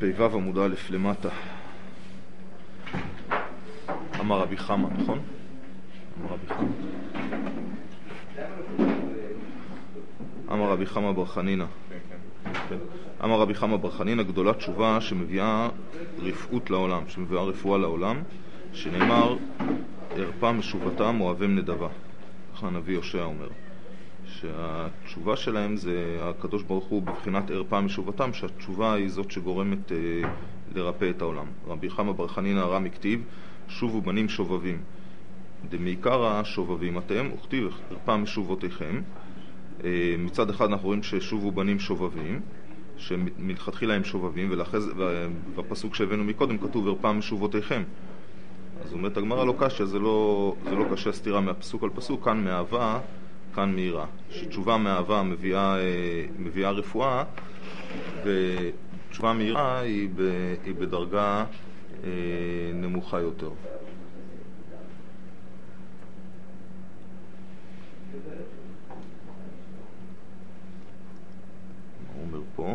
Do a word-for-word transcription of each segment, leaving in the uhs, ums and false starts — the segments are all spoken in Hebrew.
פ"ו עמוד א' למטה. אמר רבי חמא, נכון? אמר רבי חמא. אמר רבי חמא בר חנינא. אמר רבי חמא בר חנינא, גדולה תשובה שמביאה רפאות לעולם, שמביאה רפואה לעולם, שנאמר הרפה משובתם אוהבים נדבה. ככה הנביא יושע אומר. שהתשובה שלהם זה הקדוש ברוך הוא בבחינת הרפה משובתם, שהתשובה היא זאת שגורמת אה, לרפא את העולם. רבי חמא בר חנינא רמי כתיב, שובו בנים שובבים. דמעיקרא שובבים אתם, וכתיב הרפה משובותיכם. אה, מצד אחד אנחנו רואים ששובו בנים שובבים, שמלכתחילה הם שובבים, ובפסוק שהבאנו מקודם כתוב הרפה משובותיכם. אז אומרת הגמרא לא קשה, זה לא, זה לא קשה סתירה מהפסוק על פסוק, כאן מאהבה, כאן מהירה. שתשובה מאהבה מביאה, מביאה רפואה, ותשובה מהירה היא, ב, היא בדרגה אה, נמוכה יותר. מה אומר פה?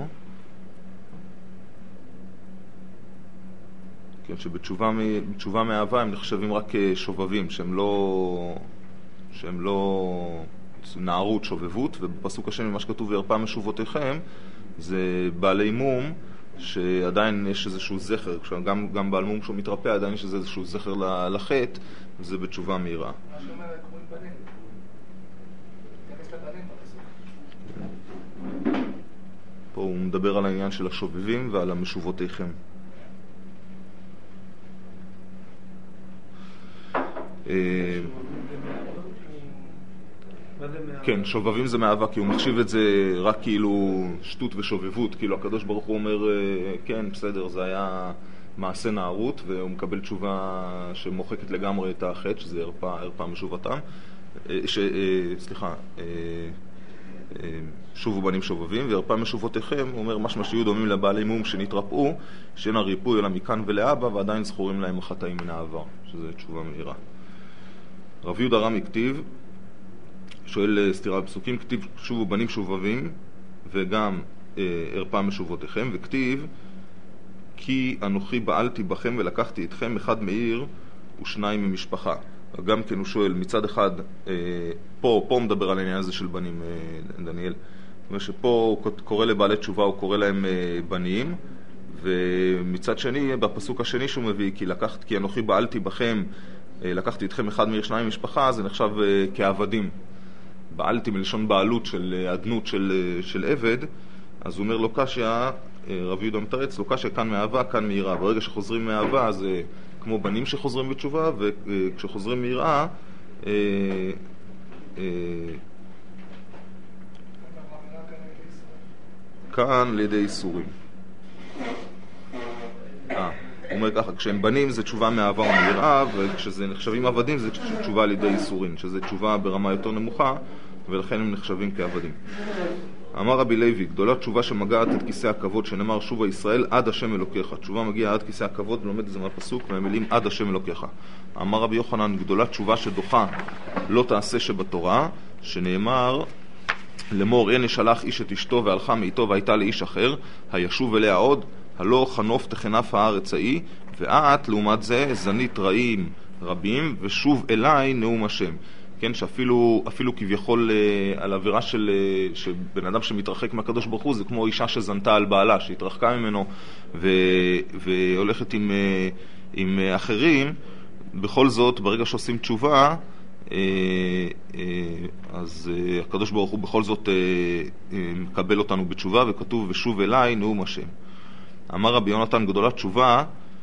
כן, שבתשובה בתשובה מאהבה הם נחשבים רק שובבים, שהם לא שהם לא נערות, שובבות, ובפסוק השני מה שכתוב והרפה משובותיכם זה בעלי מום, שעדיין יש איזשהו זכר, גם, גם בעל מום שהוא מתרפא עדיין יש איזשהו זכר לחטא, וזה בתשובה מהירה. מה שאומר קוראים בנים, תכנס לבנים בפסוק. פה הוא מדבר על העניין של השובבים ועל המשובותיכם. כן, שובבים זה מאהבה, כי הוא מחשיב את זה רק כאילו שטות ושובבות, כאילו הקדוש ברוך הוא אומר, כן, בסדר, זה היה מעשה נערות, והוא מקבל תשובה שמוחקת לגמרי את החטא, שזה הרפה, הרפה משובתם. ש, סליחה, שובו בנים שובבים, והרפה משובותיכם, הוא אומר, משמע שיהיו דומים לבעלי מום שנתרפאו, שאין הריפוי אלא מכאן ולאבא, ועדיין זכורים להם החטאים מן העבר, שזה תשובה מהירה. רב יהודה רמי כתיב, שואל סתירה בפסוקים, כתיב שובו בנים שובבים וגם אה, הרפה משובותיכם, וכתיב כי אנוכי בעלתי בכם ולקחתי אתכם אחד מעיר ושניים ממשפחה. גם כן הוא שואל מצד אחד, אה, פה, פה מדבר על העניין הזה של בנים, אה, דניאל. זאת אומרת שפה הוא קורא לבעלי תשובה, הוא קורא להם אה, בנים, ומצד שני, בפסוק השני שהוא מביא, כי, לקחת, כי אנוכי בעלתי בכם, אה, לקחתי אתכם אחד מעיר שניים ממשפחה, זה נחשב אה, כעבדים. בעלתי מלשון בעלות של אדנות של, של עבד, אז הוא אומר לו קשיה, רב יהודה מתרץ, לו קשיה כאן מאהבה, כאן מהירה. ברגע שחוזרים מאהבה זה כמו בנים שחוזרים בתשובה, וכשחוזרים מהירה, אה, אה, כאן לידי איסורים. אה, הוא אומר ככה, כשהם בנים זה תשובה מאהבה ומהירה, וכשזה נחשבים עבדים זה תשובה על ידי איסורים, שזה תשובה ברמה יותר נמוכה, ולכן הם נחשבים כעבדים. אמר רבי לוי, גדולה תשובה שמגעת את כיסא הכבוד, שנאמר שובה ישראל עד השם אלוקיך. תשובה מגיעה עד כיסא הכבוד, ולומד את זה מהפסוק, מהמילים עד השם אלוקיך. אמר רבי יוחנן, גדולה תשובה שדוחה לא תעשה שבתורה, שנאמר לאמור אין ישלח איש את אשתו והלכה מאיתו והייתה לאיש אחר, הישוב אליה עוד, הלא חנוף תכנף הארץ ההיא, ואת לעומת זה זנית רעים רבים ושוב אליי נאום השם. כן, שאפילו אפילו כביכול אה, על עבירה של, אה, שבן אדם שמתרחק מהקדוש ברוך הוא זה כמו אישה שזנתה על בעלה, שהתרחקה ממנו ו, והולכת עם, אה, עם אה, אחרים. בכל זאת, ברגע שעושים תשובה, אה, אה, אז אה, הקדוש ברוך הוא בכל זאת אה, אה, מקבל אותנו בתשובה, וכתוב ושוב אליי נאום השם. אמר רבי יונתן, גדולה תשובה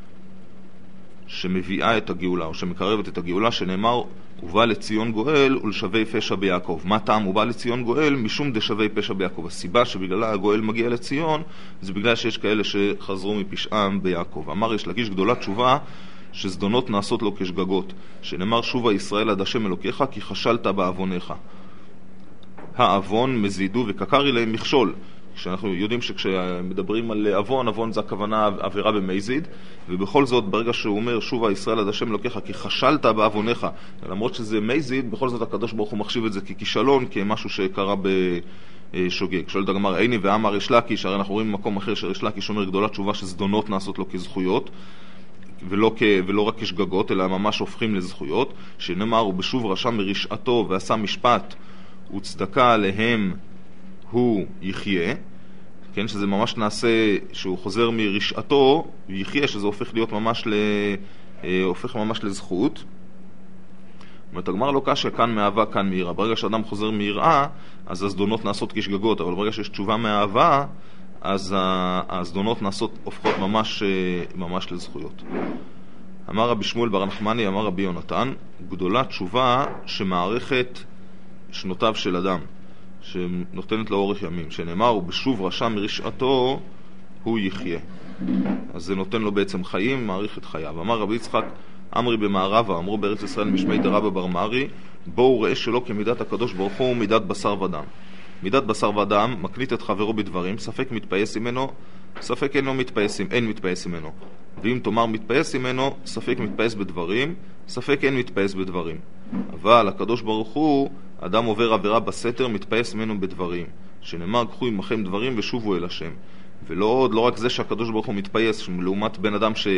שמביאה את הגאולה, או שמקרבת את הגאולה, שנאמר ובא לציון גואל ולשווה פשע ביעקב. מה טעם הוא בא לציון גואל? משום דשווה פשע ביעקב. הסיבה שבגללה הגואל מגיע לציון זה בגלל שיש כאלה שחזרו מפשעם ביעקב. אמר יש להגיש גדולה תשובה שזדונות נעשות לו כשגגות, שנאמר שובה ישראל עד השם אלוקיך כי חשלת בעווניך. העוון מזידו וקקר אליהם מכשול. כשאנחנו יודעים שכשמדברים על עוון, עוון זה הכוונה עבירה במזיד, ובכל זאת ברגע שהוא אומר שובה ישראל עד השם אלוקיך כי חשלת בעווניך, למרות שזה מזיד, בכל זאת הקדוש ברוך הוא מחשיב את זה ככישלון, כמשהו שקרה ב, שוגג. שואלת הגמרא, איני ואמר ריש לקיש, הרי אנחנו רואים במקום אחר שריש לקיש אומר גדולה תשובה שזדונות נעשות לו כזכויות, ולא, כ... ולא רק כשגגות, אלא ממש הופכים לזכויות, שנאמר, הוא בשוב רשע מרשעתו ועשה משפט וצדקה עליהם הוא יחיה, כן, שזה ממש נעשה, שהוא חוזר מרשעתו ויחיה, שזה הופך להיות ממש ל... הופך ממש לזכות. אומרת, הגמרא לא קשה, כאן מאהבה, כאן מיראה. ברגע שאדם חוזר מיראה, אז הזדונות נעשות כשגגות, אבל ברגע שיש תשובה מאהבה, אז הזדונות נעשות, הופכות ממש, ממש לזכויות. אמר רבי שמואל בר נחמני, אמר רבי יונתן, גדולה תשובה שמערכת שנותיו של אדם, שנותנת לו אורך ימים, שנאמר, הוא בשוב רשע מרשעתו, הוא יחיה. אז זה נותן לו בעצם חיים, מעריך את חייו. אמר רבי יצחק, אמרי במערבה, אמרו בארץ ישראל משמי דרבא בר מרי, בואו ראה שלא כמידת הקדוש ברוך הוא מידת בשר ודם. מידת בשר ודם מקנית את חברו בדברים, ספק מתפייס ממנו, ספק אין לו מתפייס, אין מתפייס ממנו. ואם תאמר מתפייס ממנו, ספק מתפייס בדברים, ספק אין מתפייס בדברים. אבל הקדוש ברוך הוא, אדם עובר עבירה בסתר, מתפייס ממנו בדברים. שנאמר, קחו עמכם דברים ושובו אל השם. ולא עוד, לא רק זה שהקדוש ברוך הוא מתפייס, לעומת בן אדם ש...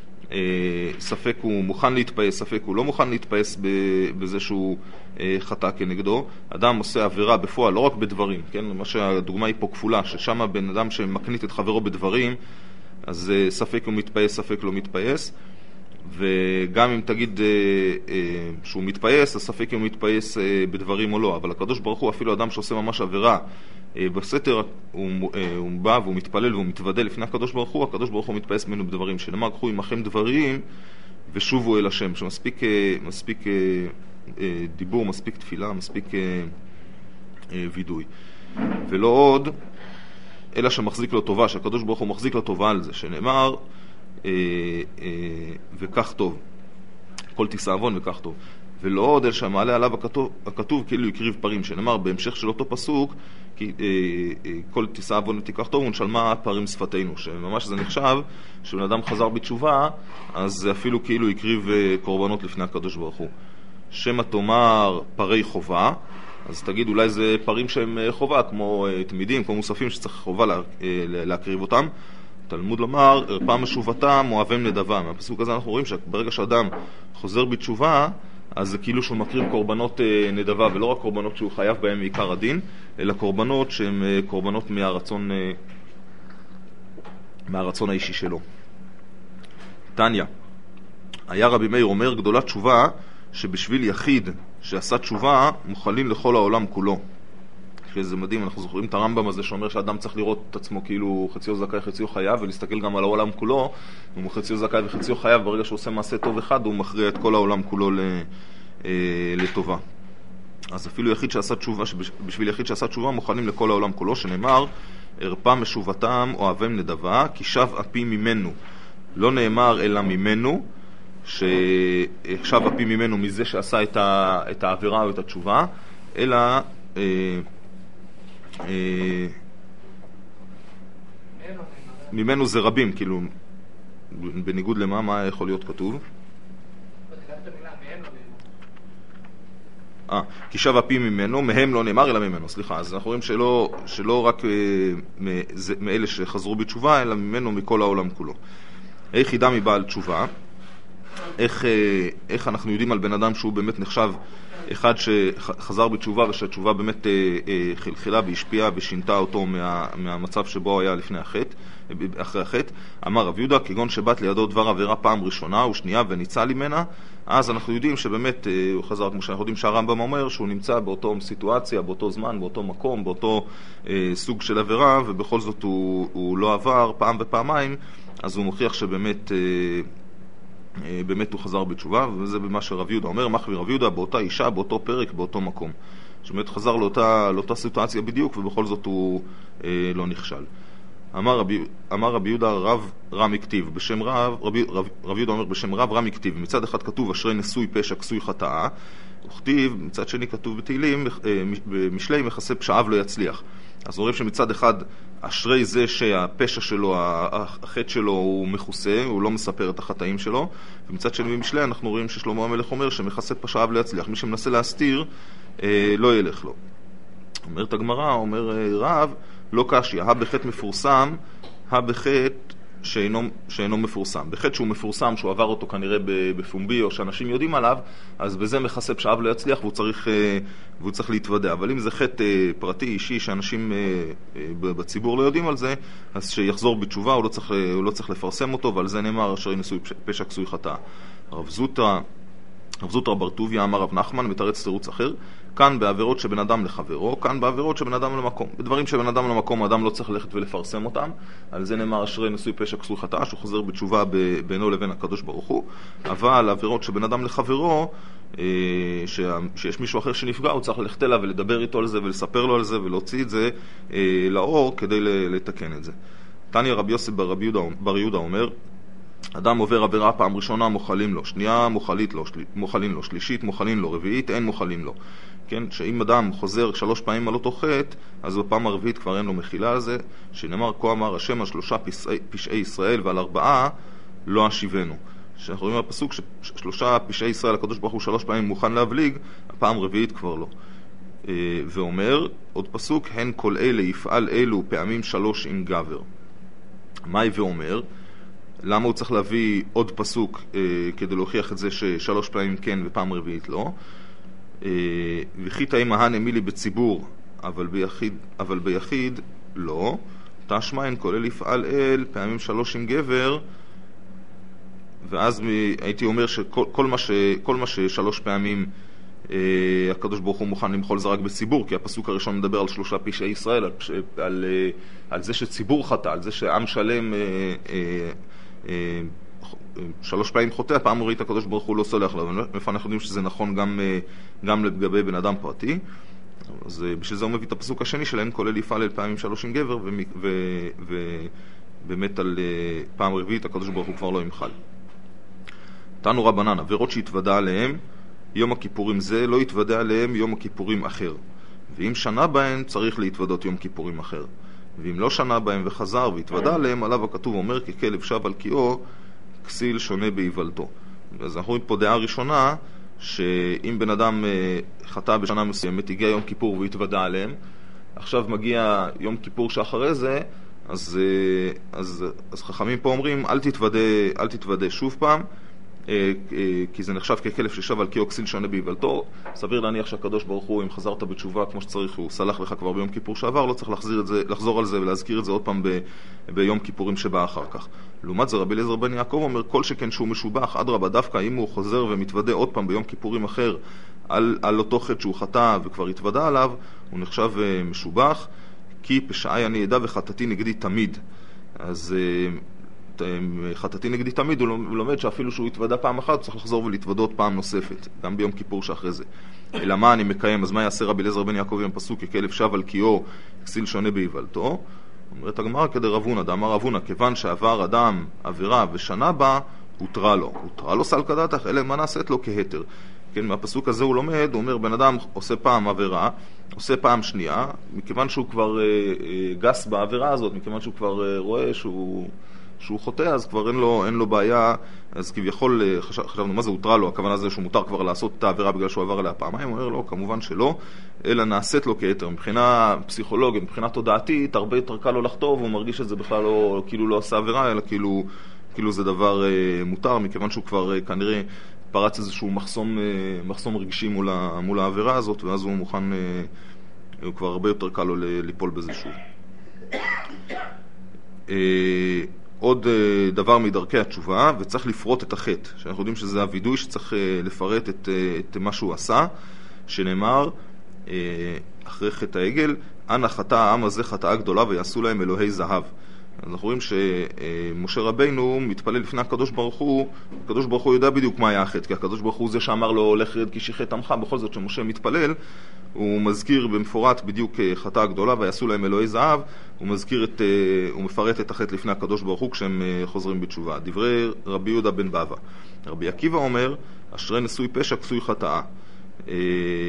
ספק הוא מוכן להתפייס, ספק הוא לא מוכן להתפייס בזה שהוא חטא כנגדו. אדם עושה עבירה בפועל, לא רק בדברים, כן? מה שהדוגמה היא פה כפולה, ששם בן אדם שמקנית את חברו בדברים, אז ספק הוא מתפייס, ספק לא מתפייס. וגם אם תגיד שהוא מתפייס, אז ספק הוא מתפייס בדברים או לא. אבל הקדוש ברוך הוא, אפילו אדם שעושה ממש עבירה בסתר, הוא, הוא בא והוא מתפלל והוא מתוודא לפני הקדוש ברוך הוא, הקדוש ברוך הוא מתפייס ממנו בדברים, שנאמר, קחו עמכם דברים ושובו אל השם, שמספיק מספיק דיבור, מספיק תפילה, מספיק וידוי. ולא עוד, אלא שמחזיק לו טובה, שהקדוש ברוך הוא מחזיק לו טובה על זה, שנאמר, וכך טוב, כל תישא עוון וכך טוב. ולא עוד, אלא שמעלה עליו הכתוב, הכתוב כאילו יקריב פרים, שנאמר בהמשך של אותו פסוק, כי אה, אה, כל תישא עוון ותיקח טוב ונשלמה פרים שפתינו, שממש זה נחשב שבן אדם חזר בתשובה, אז אפילו כאילו יקריב אה, קורבנות לפני הקדוש ברוך הוא. שמה תאמר פרי חובה, אז תגיד אולי זה פרים שהם חובה, כמו אה, תמידים, כמו מוספים שצריך חובה לה, אה, להקריב אותם. תלמוד לומר, הרפא משובתם אוהבים נדבה. מהפסוק הזה אנחנו רואים שברגע שאדם חוזר בתשובה, אז זה כאילו שהוא מקריב קורבנות נדבה, ולא רק קורבנות שהוא חייב בהם מעיקר הדין, אלא קורבנות שהן קורבנות מהרצון, מהרצון האישי שלו. תניה, היה רבי מאיר אומר, גדולה תשובה שבשביל יחיד שעשה תשובה מוכלים לכל העולם כולו. שזה מדהים, אנחנו זוכרים את הרמב"ם הזה שאומר שאדם צריך לראות את עצמו כאילו חציו זכאי חציו חייב, ולהסתכל גם על העולם כולו. הוא חציו זכאי וחציו חייב, ברגע שהוא עושה מעשה טוב אחד הוא מכריע את כל העולם כולו לטובה. אז אפילו יחיד שעשה תשובה, בשביל יחיד שעשה תשובה מוכנים לכל העולם כולו, שנאמר הרפא משובתם אוהבים נדבה, כי שב אפי ממנו. לא נאמר אלא ממנו, ששב אפי ממנו מזה שעשה את העבירה או את התשובה, אלא ממנו זה רבים, כאילו בניגוד למה, מה יכול להיות כתוב? אה, כי שב אפי ממנו, מהם לא נאמר אלא ממנו, סליחה. אז אנחנו רואים שלא, שלא רק מאלה שחזרו בתשובה, אלא ממנו מכל העולם כולו. איך ידע מבעל תשובה? איך, איך אנחנו יודעים על בן אדם שהוא באמת נחשב אחד שחזר בתשובה, ושהתשובה באמת חלחלה והשפיעה ושינתה אותו מה, מהמצב שבו היה לפני החטא, אחרי החטא. אמר רב יהודה, כגון שבת לידו דבר עבירה פעם ראשונה ושנייה וניצל ממנה, אז אנחנו יודעים שבאמת הוא חזר, כמו שאנחנו יודעים שהרמב"ם אומר, שהוא נמצא באותו סיטואציה, באותו זמן, באותו מקום, באותו אה, סוג של עבירה, ובכל זאת הוא, הוא לא עבר פעם ופעמיים, אז הוא מוכיח שבאמת אה, באמת הוא חזר בתשובה, וזה במה שרב יהודה אומר, מחמיר רב יהודה באותה אישה, באותו פרק, באותו מקום. שבאמת חזר לאותה, לאותה סיטואציה בדיוק, ובכל זאת הוא אה, לא נכשל. אמר רבי, אמר רבי יהודה רב רם הכתיב, בשם רב, רבי, רב, רב יהודה אומר בשם רב רם הכתיב, מצד אחד כתוב אשרי נשוי פשע כסוי חטאה, וכתיב, מצד שני כתוב בתהילים, במשלי מכסה פשעיו לא יצליח. אז רואים שמצד אחד אשרי זה שהפשע שלו, החטא שלו הוא מכוסה, הוא לא מספר את החטאים שלו, ומצד שני במשלי אנחנו רואים ששלמה המלך אומר שמכסה פשעיו לא יצליח, מי שמנסה להסתיר לא ילך לו. אומרת הגמרא, אומר רב, לא קשיא, הא בחטא מפורסם, הא בחטא שאינו, שאינו מפורסם. בחטא שהוא מפורסם, שהוא עבר אותו כנראה בפומבי, או שאנשים יודעים עליו, אז בזה מכסה פשעיו לא יצליח, והוא צריך, והוא צריך להתוודע. אבל אם זה חטא פרטי, אישי, שאנשים בציבור לא יודעים על זה, אז שיחזור בתשובה, הוא לא צריך, הוא לא צריך לפרסם אותו, ועל זה נאמר, אשר נשוי פשע כסוי חטאה. רב זוטרא, רב זוטרא בר טוביה אמר רב נחמן, מתרץ תירוץ אחר, כאן בעבירות שבן אדם לחברו, כאן בעבירות שבן אדם למקום. בדברים שבן אדם למקום, אדם לא צריך ללכת ולפרסם אותם, על זה נאמר אשרי נשוי פשע כסוי חטאה, שהוא חוזר בתשובה בינו לבין הקדוש ברוך הוא, אבל עבירות שבן אדם לחברו, שיש מישהו אחר שנפגע, הוא צריך ללכת אליו ולדבר איתו על זה ולספר לו על זה ולהוציא את זה לאור כדי לתקן את זה. תניא רבי יוסף בר יהודה אומר, אדם עובר עבירה פעם ראשונה מוחלים לו, שנייה מוחלית לו, של... מוחלים לו, שלישית מוחלים לו, רביעית אין מוחלים לו. כן? שאם אדם חוזר שלוש פעמים על אותו חטא, אז בפעם הרביעית כבר אין לו מחילה על זה, שנאמר כה אמר השם על שלושה פשעי, פשעי ישראל ועל ארבעה לא אשיבנו. שאנחנו רואים בפסוק ששלושה פשעי ישראל הקדוש ברוך הוא שלוש פעמים מוכן להבליג, הפעם רביעית כבר לא. ואומר עוד פסוק, הן כל אלה יפעל אלו פעמים שלוש עם גבר. מהי ואומר? למה הוא צריך להביא עוד פסוק אה, כדי להוכיח את זה ששלוש פעמים כן ופעם רביעית לא? אה, וכי תאים ההן אמילי בציבור, אבל ביחיד, אבל ביחיד לא. תשמעין כולל יפעל אל פעמים שלוש עם גבר, ואז מ, הייתי אומר שכל כל מה, ש, כל מה ששלוש פעמים אה, הקדוש ברוך הוא מוכן למחול זה רק בציבור, כי הפסוק הראשון מדבר על שלושה פשעי ישראל, על, על, על, על זה שציבור חטא, על זה שעם שלם... אה, אה, שלוש פעמים חוטא, פעם הוריד הקדוש ברוך הוא לא סולח לו. איפה אנחנו יודעים שזה נכון גם, גם לגבי בן אדם פרטי? אז בשביל זה הוא מביא את הפסוק השני שלהם, כולל יפעל אל פעמים שלוש עם גבר, ובאמת על פעם רביעית הקדוש ברוך הוא כבר לא ימחל. תנו רבנן, עבירות שהתוודע עליהם יום הכיפורים זה, לא התוודע עליהם יום הכיפורים אחר. ואם שנה בהם צריך להתוודות יום כיפורים אחר. ואם לא שנה בהם וחזר והתוודע עליהם, עליו הכתוב אומר ככלב שב על קיאו, כסיל שונה בהיוולתו. אז אנחנו רואים פה דעה ראשונה, שאם בן אדם חטא בשנה מסוימת, הגיע יום כיפור והתוודע עליהם, עכשיו מגיע יום כיפור שאחרי זה, אז, אז, אז חכמים פה אומרים, אל תתוודע, אל תתוודע שוב פעם, כי זה נחשב ככלב ששב על קיאו, כסיל שונה בהיוולתו. סביר להניח שהקדוש ברוך הוא, אם חזרת בתשובה כמו שצריך, הוא סלח לך כבר ביום כיפור שעבר, לא צריך להחזיר את זה, לחזור על זה ולהזכיר את זה עוד פעם ב, ביום כיפורים שבא אחר כך. לעומת זה רבי אליעזר בן יעקב אומר, כל שכן שהוא משובח, אדרבה, דווקא אם הוא חוזר ומתוודה עוד פעם ביום כיפורים אחר על, על אותו חטא שהוא חטא וכבר התוודה עליו, הוא נחשב משובח, כי פשעי אני ידע וחטאתי נגדי תמיד. אז חטאתי נגדי תמיד, הוא לומד שאפילו שהוא התוודה פעם אחת, צריך לחזור ולהתוודות פעם נוספת, גם ביום כיפור שאחרי זה. אלא מה אני מקיים? אז מה יעשה רבי אליעזר בן יעקב עם פסוק ככלב שב על קיאו, כסיל שונה בהיוולתו? אומרת הגמרא כדרב הונא, דאמר רב הונא, כיוון שעבר אדם עבירה ושנה בה, הותרה לו. הותרה לו סלקא דעתך, אלא מה נעשית לו כהתר. כן, מהפסוק הזה הוא לומד, הוא אומר, בן אדם עושה פעם עבירה, עושה פעם שנייה, מכיוון שהוא כבר אה, אה, גס בעבירה הזאת, מכיוון שהוא כבר אה, רואה שהוא... שהוא חוטא, אז כבר אין לו, אין לו בעיה, אז כביכול חשב, חשבנו מה זה הותרה לו, הכוונה זה שהוא מותר כבר לעשות את העבירה בגלל שהוא עבר עליה פעמיים, הוא אומר לו, כמובן שלא, אלא נעשית לו כהתר. מבחינה פסיכולוגית, מבחינה תודעתית, הרבה יותר קל לו לחטוא, והוא מרגיש את זה בכלל לא, כאילו לא עשה עבירה, אלא כאילו, כאילו זה דבר אה, מותר, מכיוון שהוא כבר אה, כנראה פרץ איזשהו מחסום, אה, מחסום רגשי מול, ה, מול העבירה הזאת, ואז הוא מוכן, אה, הוא כבר הרבה יותר קל לו ליפול בזה שוב. אה, עוד דבר מדרכי התשובה, וצריך לפרוט את החטא, שאנחנו יודעים שזה הוידוי שצריך לפרט את, את מה שהוא עשה, שנאמר אחרי חטא העגל, אנא חטא העם הזה חטאה גדולה ויעשו להם אלוהי זהב. אנחנו רואים שמשה רבינו מתפלל לפני הקדוש ברוך הוא, הקדוש ברוך הוא יודע בדיוק מה היה החטא, כי הקדוש ברוך הוא זה שאמר לו לך רד כי שיחת עמך, בכל זאת שמשה מתפלל, הוא מזכיר במפורט בדיוק חטאה גדולה ויעשו להם אלוהי זהב, הוא מזכיר את, הוא מפרט את החטא לפני הקדוש ברוך הוא כשהם חוזרים בתשובה. דברי רבי יהודה בן בבא. רבי עקיבא אומר, אשרי נשוי פשע כסוי חטאה.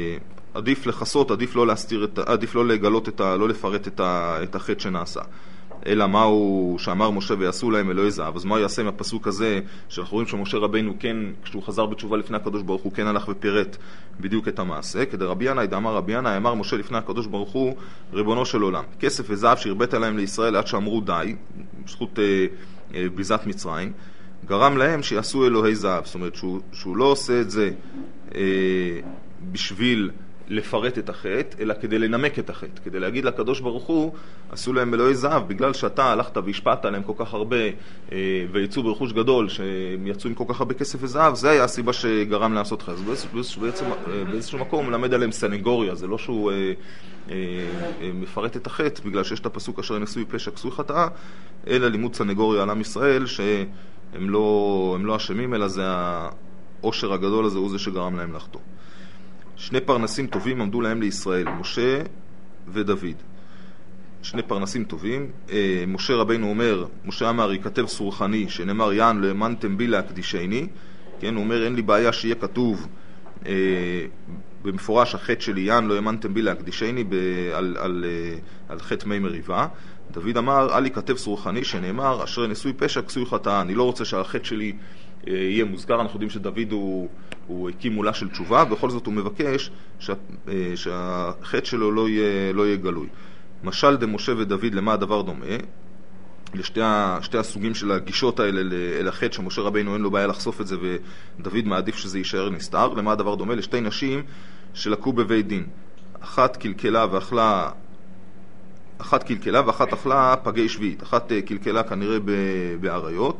עדיף לחסות, עדיף לא להסתיר את, עדיף לא לגלות את ה, לא לפרט את ה, את החטא שנעשה. אלא מה הוא שאמר משה ויעשו להם אלוהי זהב. אז מה הוא יעשה עם הפסוק הזה שאנחנו רואים שמשה רבינו כן, כשהוא חזר בתשובה לפני הקדוש ברוך הוא, כן הלך ופירט בדיוק את המעשה. כדי רבי ינאי דאמר רבי ינאי, אמר משה לפני הקדוש ברוך הוא, ריבונו של עולם, כסף וזהב שהרבית להם לישראל עד שאמרו די, בזכות אה, אה, ביזת מצרים, גרם להם שיעשו אלוהי זהב. זאת אומרת שהוא, שהוא לא עושה את זה אה, בשביל לפרט את החטא, אלא כדי לנמק את החטא, כדי להגיד לקדוש ברוך הוא, עשו להם אלוהי זהב, בגלל שאתה הלכת והשפעת עליהם כל כך הרבה, אה, ויצאו ברכוש גדול, שהם יצאו עם כל כך הרבה כסף וזהב, זה היה הסיבה שגרם לעשות חטא. אז בעצם, באיזשהו מקום למד עליהם סנגוריה, זה לא שהוא אה, אה, אה, מפרט את החטא, בגלל שיש את הפסוק אשר נשוי פשע כסוי חטאה, אלא לימוד סנגוריה על עם ישראל, שהם לא, הם לא אשמים, אלא זה העושר הגדול הזה, הוא זה שגרם להם לחטוא. שני פרנסים טובים עמדו להם לישראל, משה ודוד. שני פרנסים טובים. משה רבינו אומר, משה אמר, יכתב סורחני, שנאמר יען לא האמנתם בי להקדישני. כן, הוא אומר, אין לי בעיה שיהיה כתוב אה, במפורש החטא שלי, יען לא האמנתם בי להקדישני ב, על, על, על חטא מי מריבה. דוד אמר, אל יכתב סורחני, שנאמר, אשר נשוי פשע כסוי חטאה. אני לא רוצה שהחטא שלי יהיה מוזכר. אנחנו יודעים שדוד הוא, הוא הקים מולה של תשובה, בכל זאת הוא מבקש שה, שהחטא שלו לא יהיה, לא יהיה גלוי. משל דמשה ודוד, למה הדבר דומה? לשתי שתי הסוגים של הגישות האלה אל החטא, שמשה רבינו אין לו בעיה לחשוף את זה ודוד מעדיף שזה יישאר נסתר. למה הדבר דומה? לשתי נשים שלקו בבית דין. אחת קלקלה ואכלה אחת קלקלה ואחת אכלה פגי שביעית. אחת קלקלה כנראה בעריות,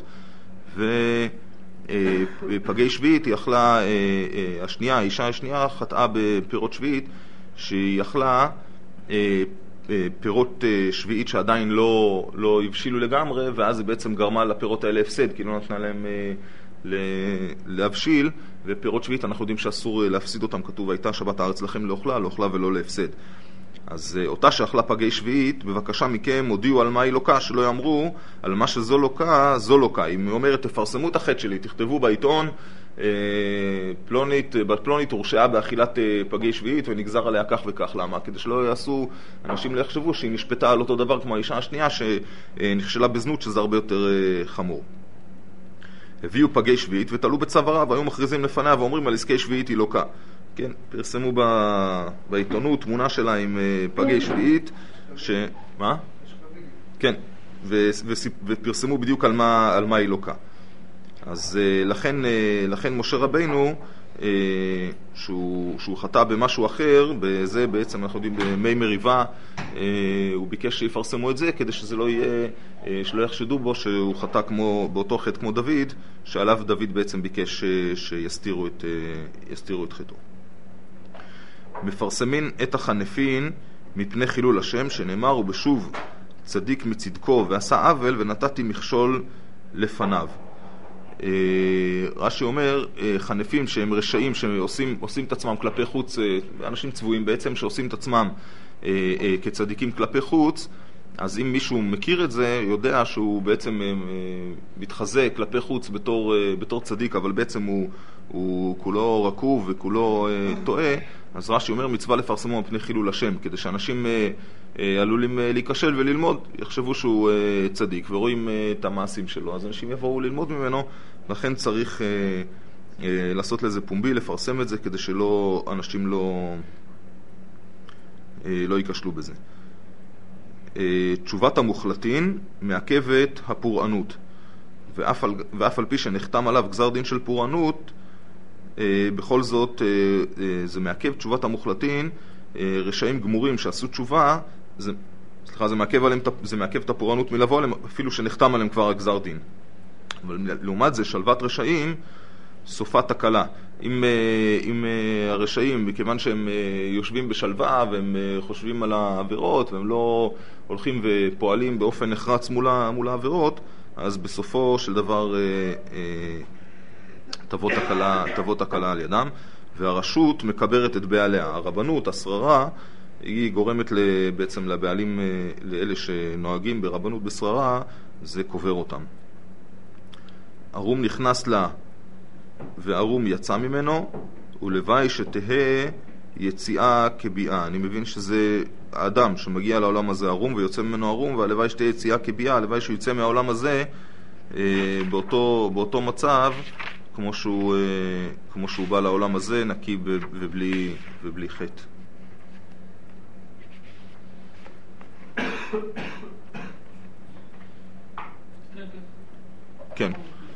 ופגי שביעית היא אכלה, השנייה, האישה השנייה חטאה בפירות שביעית, שהיא אכלה פירות שביעית שעדיין לא, לא הבשילו לגמרי, ואז היא בעצם גרמה לפירות האלה הפסד, כי לא נתנה להם להבשיל. ופירות שביעית אנחנו יודעים שאסור להפסיד אותם, כתוב הייתה שבת הארץ לכם לאוכלה, לאוכלה ולא להפסד. אז אותה שאכלה פגי שביעית, בבקשה מכם הודיעו על מה היא לוקה, שלא יאמרו על מה שזו לוקה, זו לוקה. היא אומרת, תפרסמו את החטא שלי, תכתבו בעיתון, פלונית, פלונית הורשעה באכילת פגי שביעית ונגזר עליה כך וכך. למה? כדי שלא יעשו, אנשים לא יחשבו שהיא נשפטה על אותו דבר כמו האישה השנייה שנכשלה בזנות, שזה הרבה יותר חמור. הביאו פגי שביעית ותלו בצווארה, והיו מכריזים לפניה ואומרים על עסקי שביעית היא לוקה. כן, פרסמו ב... בעיתונות תמונה שלה עם פגי שביעית, ש... מה? כן, ו... ו... ופרסמו בדיוק על מה, על מה היא לוקה. אז לכן, לכן משה רבינו, שהוא, שהוא חטא במשהו אחר, בזה בעצם אנחנו יודעים במי מריבה, הוא ביקש שיפרסמו את זה כדי שזה לא יהיה, שלא יחשדו בו שהוא חטא כמו, באותו חטא כמו דוד, שעליו דוד בעצם ביקש שיסתירו את, יסתירו את חטאו. מפרסמין את החנפין מפני חילול השם, שנאמר ובשוב צדיק מצדקו ועשה עוול ונתתי מכשול לפניו. רש"י אומר, חנפים שהם רשעים, שעושים עושים את עצמם כלפי חוץ, אנשים צבועים בעצם שעושים את עצמם כצדיקים כלפי חוץ, אז אם מישהו מכיר את זה, יודע שהוא בעצם מתחזה כלפי חוץ בתור, בתור צדיק, אבל בעצם הוא, הוא כולו רקוב וכולו טועה. אז רש"י אומר, מצווה לפרסמו מפני חילול השם, כדי שאנשים עלולים להיכשל וללמוד, יחשבו שהוא צדיק ורואים את המעשים שלו, אז אנשים יבואו ללמוד ממנו. לכן צריך לעשות לזה פומבי, לפרסם את זה, כדי שלא, אנשים לא, לא ייכשלו בזה. תשובת המוחלטין מעכבת הפורענות, ואף על, ואף על פי שנחתם עליו גזר דין של פורענות, בכל זאת זה מעכב תשובת המוחלטין. רשעים גמורים שעשו תשובה, זה, סליחה, זה מעכב עליהם, זה מעכב את הפורענות מלבוא עליהם, אפילו שנחתם עליהם כבר הגזר דין. אבל לעומת זה, שלוות רשעים סופה תקלה. אם, אם הרשעים, מכיוון שהם יושבים בשלווה והם חושבים על העבירות והם לא הולכים ופועלים באופן נחרץ מול, מול העבירות, אז בסופו של דבר תבוא תקלה, תבוא תקלה על ידם, והרשות מקברת את בעליה. הרבנות, השררה, היא גורמת בעצם לבעלים, לאלה שנוהגים ברבנות בשררה, זה קובר אותם. ערום נכנס לה וערום יצא ממנו, ולוואי שתהה יציאה כביאה. אני מבין שזה האדם שמגיע לעולם הזה ערום ויוצא ממנו ערום, והלוואי שתהיה יציאה כביאה, הלוואי שהוא יצא מהעולם הזה אה, באותו, באותו מצב כמו שהוא, אה, כמו שהוא בא לעולם הזה, נקי ובלי, ובלי חטא. כן.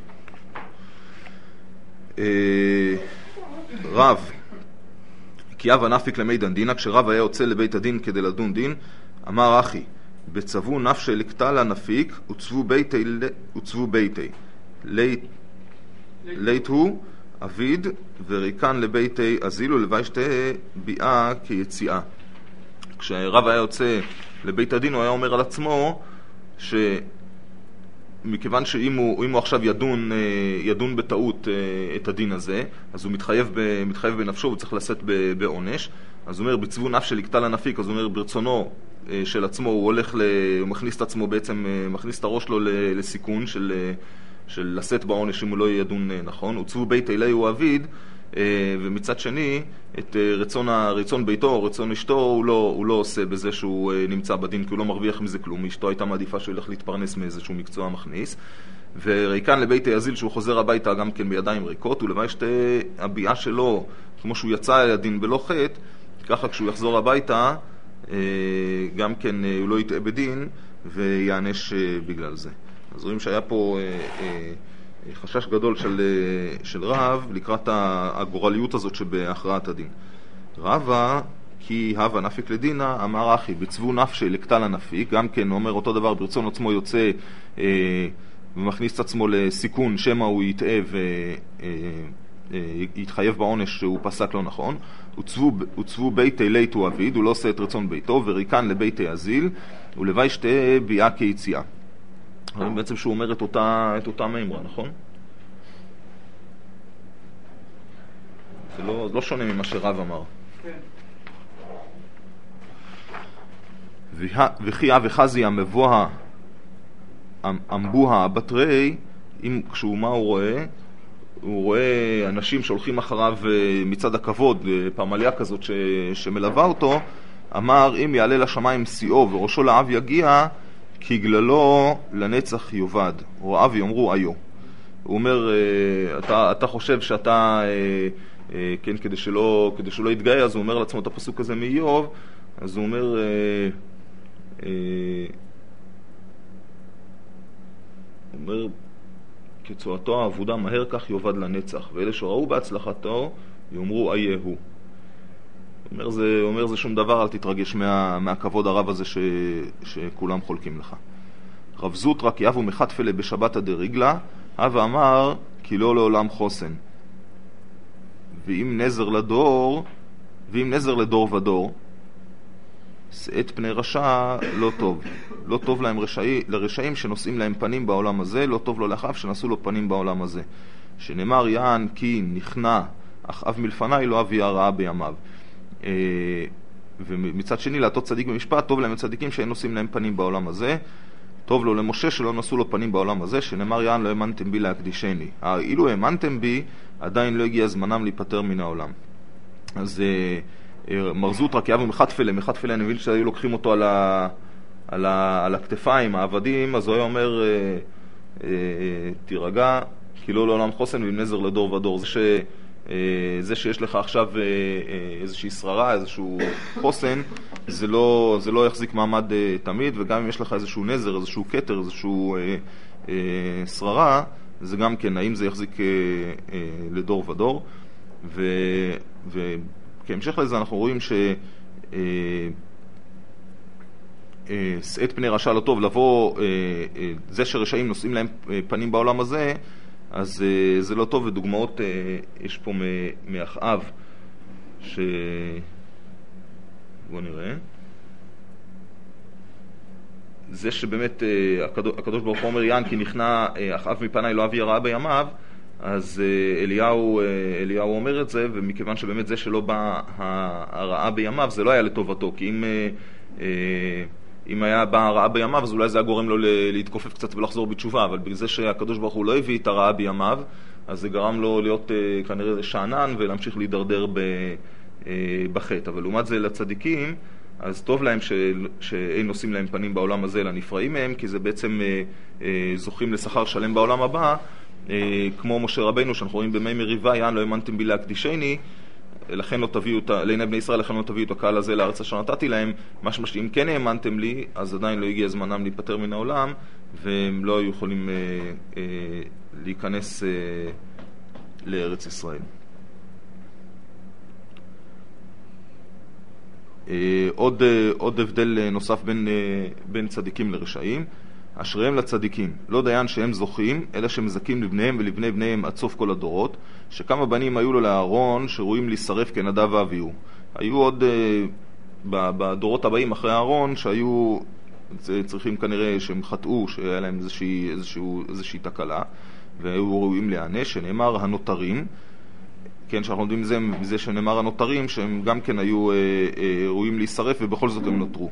אה, רב, כי אב הנפיק למי דן דינה, כשרב היה יוצא לבית הדין כדי לדון דין, אמר אחי, בצוו נפשי לקטל הנפיק, וצוו ביתי, וצוו ביתי. לית, לית הוא אביד, וריקן לביתי אזילו, לוואי שתהיה ביאה כיציאה. כשרב היה יוצא לבית הדין, הוא היה אומר על עצמו, ש... מכיוון שאם הוא, אם הוא עכשיו ידון, ידון בטעות את הדין הזה, אז הוא מתחייב, ב, מתחייב בנפשו, הוא צריך לשאת בעונש. אז הוא אומר, בצוו נפשי לקטל הנפיק, אז הוא אומר, ברצונו של עצמו, הוא הולך, ל, הוא מכניס את עצמו בעצם, מכניס את הראש שלו לסיכון של, של לשאת בעונש אם הוא לא ידון נכון. וצוו בית אלי הוא אביד, ומצד שני, את רצון, רצון ביתו או רצון אשתו, הוא לא, הוא לא עושה בזה שהוא נמצא בדין, כי הוא לא מרוויח מזה כלום. אשתו הייתה מעדיפה שהוא ילך להתפרנס מאיזשהו מקצוע מכניס. וריקן לביתי אזיל, שהוא חוזר הביתה גם כן בידיים ריקות, ולוואי שתי הביאה שלו, כמו שהוא יצא אל הדין בלא חטא, ככה כשהוא יחזור הביתה, גם כן הוא לא יטעה בדין ויענש בגלל זה. אז רואים שהיה פה חשש גדול של, של רב לקראת הגורליות הזאת שבהכרעת הדין. רבה, כי הווה נפיק לדינה, אמר אחי, בצוו נפשי לקטל הנפיק, גם כן אומר אותו דבר, ברצון עצמו יוצא אה, ומכניס את עצמו לסיכון, שמה הוא יטעה ויתחייב בעונש שהוא פסק לא נכון. וצוו ביתי ליתו אביד, הוא לא עושה את רצון ביתו, וריקן לביתי אזיל, ולוואי שתהיה ביאה כיציאה. בעצם שהוא אומר את אותה, את אותה מימרה, נכון? זה לא, לא שונה ממה שרב אמר. כן. וכי אב וחזי המבואה אמבוה בתרי, כשהוא מה הוא רואה? הוא רואה אנשים שהולכים אחריו מצד הכבוד, פמליה כזאת ש, שמלווה אותו, אמר אם יעלה לשמיים שיאו וראשו לאב יגיע, כי גללו לנצח יובד, רואיו יאמרו איו. הוא אומר, אתה, אתה חושב שאתה, כן, כדי שלא, כדי שלא יתגאה, אז הוא אומר לעצמו את הפסוק הזה מאיוב, אז הוא אומר, הוא אומר, כצועתו העבודה מהר כך יובד לנצח, ואלה שראו בהצלחתו יאמרו איה הוא. אומר זה, אומר זה שום דבר, אל תתרגש מה, מהכבוד הרב הזה ש, שכולם חולקים לך. רב זוטרא כי אבו מחטפלה בשבתא דרגלה, אבא אמר כי לא לעולם חוסן. ואם נזר לדור, ואם נזר לדור ודור, שאת פני רשע לא טוב. לא טוב להם רשעי, לרשעים שנושאים להם פנים בעולם הזה, לא טוב לו לאחיו שנשאו לו פנים בעולם הזה. שנאמר יען כי נכנע, אך אב מלפני לא אבי הרעה בימיו. ומצד שני לעתות צדיק במשפט, טוב להם הצדיקים שאין נושאים להם פנים בעולם הזה, טוב לו למשה שלא נשאו לו פנים בעולם הזה, שנאמר יען לא האמנתם בי להקדישני. אילו האמנתם בי, עדיין לא הגיע זמנם להיפטר מן העולם. אז מר זוטרא כי אבו מחטפלה, מחטפלה אני מבין שהיו לוקחים אותו על, ה, על, ה, על הכתפיים, העבדים, אז הוא היה אומר תירגע, כי לא לעולם חוסן ועם נזר לדור ודור. זה ש... זה שיש לך עכשיו איזושהי שררה, איזשהו חוסן, זה לא, זה לא יחזיק מעמד תמיד, וגם אם יש לך איזשהו נזר, איזשהו כתר, איזשהו שררה, זה גם כן, האם זה יחזיק לדור ודור. ו, וכהמשך לזה אנחנו רואים ש שאת פני רשע לא טוב, לבוא זה שרשעים נושאים להם פנים בעולם הזה, אז uh, זה לא טוב, ודוגמאות uh, יש פה מאחאב ש... בוא נראה. זה שבאמת uh, הקדוש, הקדוש ברוך הוא אומר יען כי נכנע uh, אחאב מפני לא אבי הרעה בימיו, אז uh, אליהו, uh, אליהו אומר את זה, ומכיוון שבאמת זה שלא בא הרעה בימיו, זה לא היה לטובתו, כי אם... Uh, uh, אם היה בא הרעה בימיו, אז אולי זה היה גורם לו להתכופף קצת ולחזור בתשובה, אבל בגלל זה שהקדוש ברוך הוא לא הביא את הרעה בימיו, אז זה גרם לו להיות כנראה שענן ולהמשיך להידרדר בחטא. אבל לעומת זה לצדיקים, אז טוב להם ש... שאין נושאים להם פנים בעולם הזה, אלא נפרעים מהם, כי זה בעצם זוכים לשכר שלם בעולם הבא, כמו משה רבינו, שאנחנו רואים במי מריבה, יען לא האמנתם בי להקדישני, לכן לא תביאו את, לעיני בני ישראל, לכן לא תביאו את הקהל הזה לארץ אשר נתתי להם, משמע שאם כן האמנתם לי, אז עדיין לא הגיע זמנם להיפטר מן העולם, והם לא היו יכולים אה, אה, להיכנס אה, לארץ ישראל. אה, עוד, אה, עוד הבדל נוסף בין, אה, בין צדיקים לרשעים, אשריהם לצדיקים, לא דיין שהם זוכים, אלא שמזכים לבניהם ולבני בניהם עד סוף כל הדורות, שכמה בנים היו לו לאהרון שראויים להישרף כנדב ואביהו. היו עוד uh, בדורות הבאים אחרי אהרון שהיו צריכים כנראה שהם חטאו, שהיה להם איזושהי, איזושהי, איזושהי תקלה, והיו ראויים להיענש, שנאמר הנותרים, כן, שאנחנו יודעים מזה, מזה שנאמר הנותרים, שהם גם כן היו uh, uh, ראויים להישרף ובכל זאת הם נותרו.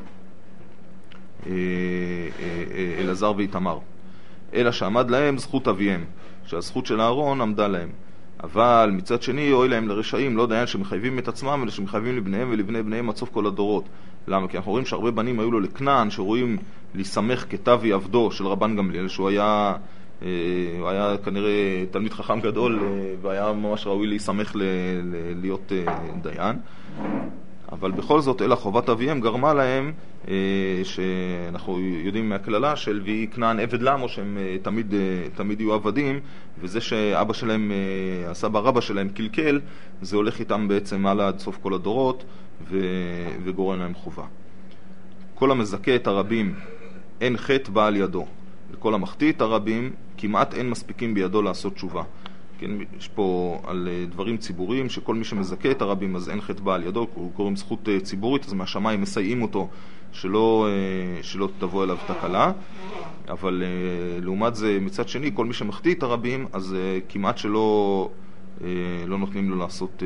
אלעזר ואיתמר, אלא שעמד להם זכות אביהם, שהזכות של אהרון עמדה להם. אבל מצד שני אוי להם לרשעים, לא דיין שמחייבים את עצמם אלא שמחייבים לבניהם ולבני בניהם עד סוף כל הדורות. למה? כי אנחנו רואים שהרבה בנים היו לו לכנען שרואים להיסמך כתבי עבדו של רבן גמליאל, שהוא היה, הוא היה כנראה תלמיד חכם גדול והיה ממש ראוי להיסמך להיות דיין. אבל בכל זאת, אלא חובת אביהם גרמה להם, אה, שאנחנו יודעים מהכללה של ויהי כנען עבד לעמו, שהם אה, תמיד, אה, תמיד יהיו עבדים, וזה שאבא שלהם, אה, הסבא רבא שלהם קלקל, זה הולך איתם בעצם הלאה עד סוף כל הדורות, ו, וגורם להם חובה. כל המזכה את הרבים, אין חטא בא על ידו. וכל המחטיא את הרבים, כמעט אין מספיקים בידו לעשות תשובה. כן, יש פה על דברים ציבוריים שכל מי שמזכה את הרבים אז אין חטא בא על ידו, הוא קוראים זכות ציבורית, אז מהשמיים מסייעים אותו שלא, שלא תבוא אליו תקלה. אבל לעומת זה מצד שני, כל מי שמחטיא את הרבים אז כמעט שלא לא נותנים לו לעשות,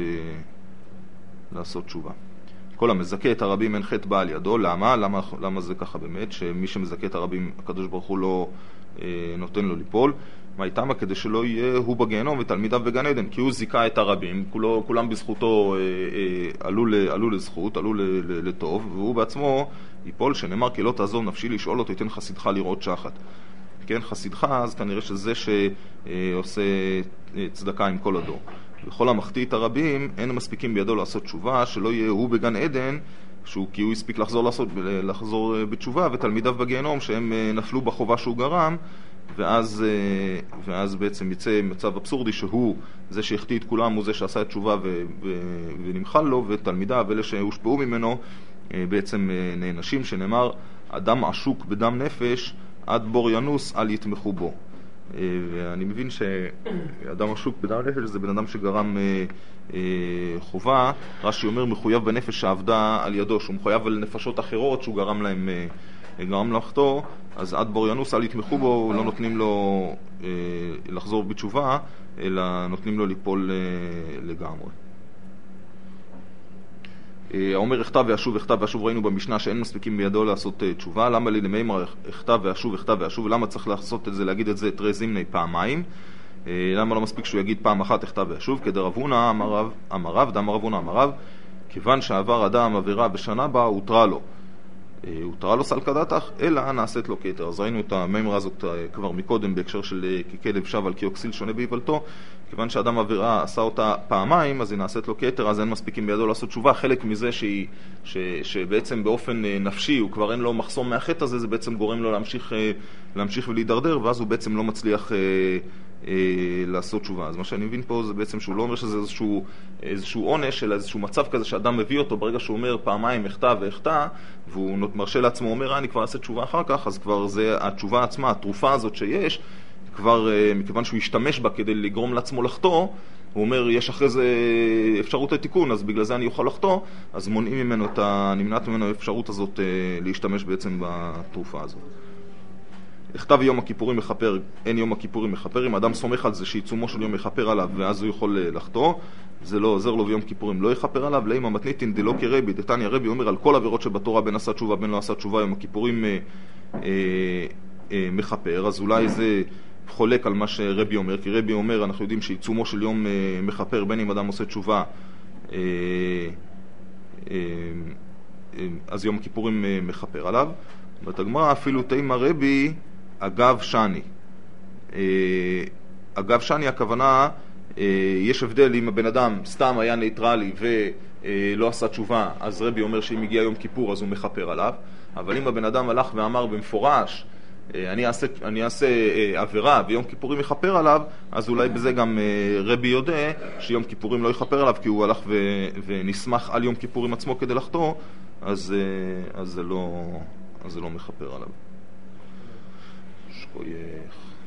לעשות תשובה. כל המזכה את הרבים אין חטא בא על ידו. למה? למה, למה זה ככה באמת? שמי שמזכה את הרבים הקדוש ברוך הוא לא נותן לו ליפול. מה איתמה? כדי שלא יהיה הוא בגיהנום ותלמידיו בגן עדן, כי הוא זיכה את הרבים, כולו, כולם בזכותו אה, אה, עלו, ל, עלו לזכות, עלו ל, ל, לטוב, והוא בעצמו ייפול, שנאמר כי לא תעזוב נפשי לשאול אותו, ייתן חסידך לראות שחת. כן, חסידך, אז כנראה שזה שעושה צדקה עם כל הדור. וכל המחטיא את הרבים, אין מספיקים בידו לעשות תשובה, שלא יהיה הוא בגן עדן, שהוא, כי הוא הספיק לחזור, לעשות, לחזור בתשובה, ותלמידיו בגיהנום שהם נפלו בחובה שהוא גרם, ואז, ואז בעצם יצא מצב אבסורדי שהוא זה שהחטיא את כולם, הוא זה שעשה את תשובה ו, ו, ונמחל לו, ותלמידיו, אלה שהושפעו ממנו, בעצם נענשים, שנאמר, אדם עשוק בדם נפש, עד בור ינוס, אל יתמכו בו. ואני מבין שאדם עשוק בדם נפש זה בן אדם שגרם חובה, רש"י אומר מחויב בנפש שעבדה על ידו, שהוא מחויב על נפשות אחרות שהוא גרם להם גרם לחטוא, אז עד בור ינוס אל יתמכו בו, לא נותנים לו אה, לחזור בתשובה, אלא נותנים לו ליפול אה, לגמרי. אה, האומר הכתב ואשוב, הכתב ואשוב, ראינו במשנה שאין מספיקים בידו לעשות אה, תשובה. למה לי למימר הכתב ואשוב, הכתב ואשוב, למה צריך לעשות את זה, להגיד את זה תרי זימני פעמיים? אה, למה לא מספיק שהוא יגיד פעם אחת הכתב ואשוב? כדרב הונא אמר רב, אמר רב, דאמר רב הונא אמר רב, כיוון שעבר אדם עבירה בשנה בה, הותרה לו. הותרה לו סלקא דתך, אלא נעשית לו כתר. אז ראינו את המימרה הזאת כבר מקודם בהקשר של ככלב שב על קיוקסיל שונה בהיוולתו. כיוון שאדם עבירה עשה אותה פעמיים, אז היא נעשית לו כתר, אז אין מספיקים בידו לעשות תשובה. חלק מזה שהיא, ש, שבעצם באופן נפשי הוא כבר אין לו מחסום מהחטא הזה, זה בעצם גורם לו להמשיך, להמשיך ולהידרדר, ואז הוא בעצם לא מצליח לעשות תשובה. אז מה שאני מבין פה זה בעצם שהוא לא אומר שזה איזשהו, איזשהו עונש, אלא איזשהו מצב כזה שאדם מביא אותו ברגע שהוא אומר פעמיים החטא והחטא, והוא מרשה לעצמו, אומר, אני כבר אעשה תשובה אחר כך, אז כבר זה התשובה עצמה, התרופה הזאת שיש, כבר מכיוון שהוא ישתמש בה כדי לגרום לעצמו לחטוא, הוא אומר, יש אחרי זה אפשרות לתיקון, אז בגלל זה אני אוכל לחטוא, אז מונעים ממנו את ה... נמנעת ממנו האפשרות הזאת להשתמש בעצם בתרופה הזאת. הכתב יום הכיפורים מחפר, אין יום הכיפורים מחפר, אם אדם סומך על זה שעיצומו של יום מחפר עליו ואז הוא יכול לחטוא, זה לא עוזר לו ויום כיפורים לא יחפר עליו. לאמא מתניתין דלא כרבי, דתניא רבי אומר על כל עבירות שבתורה בין עשה תשובה בין לא עשה תשובה יום הכיפורים אה, אה, אה, מחפר, אז אולי זה חולק על מה שרבי אומר, כי רבי אומר אנחנו יודעים שעיצומו של יום אה, מחפר בין אם אדם עושה תשובה אז יום כיפורים מכפר עליו. בתגמרא אפילו תימא רבי אגב שני. אגב שני הכוונה, יש הבדל אם הבן אדם סתם היה ניטרלי ולא עשה תשובה, אז רבי אומר שאם הגיע יום כיפור אז הוא מכפר עליו. אבל אם הבן אדם הלך ואמר במפורש, אני אעשה, אני אעשה עבירה ויום כיפורים יכפר עליו, אז אולי בזה גם רבי יודע שיום כיפורים לא יכפר עליו, כי הוא הלך ו, ונסמך על יום כיפורים עצמו כדי לחטוא, אז, אז, זה לא, אז זה לא מכפר עליו. שכוייך.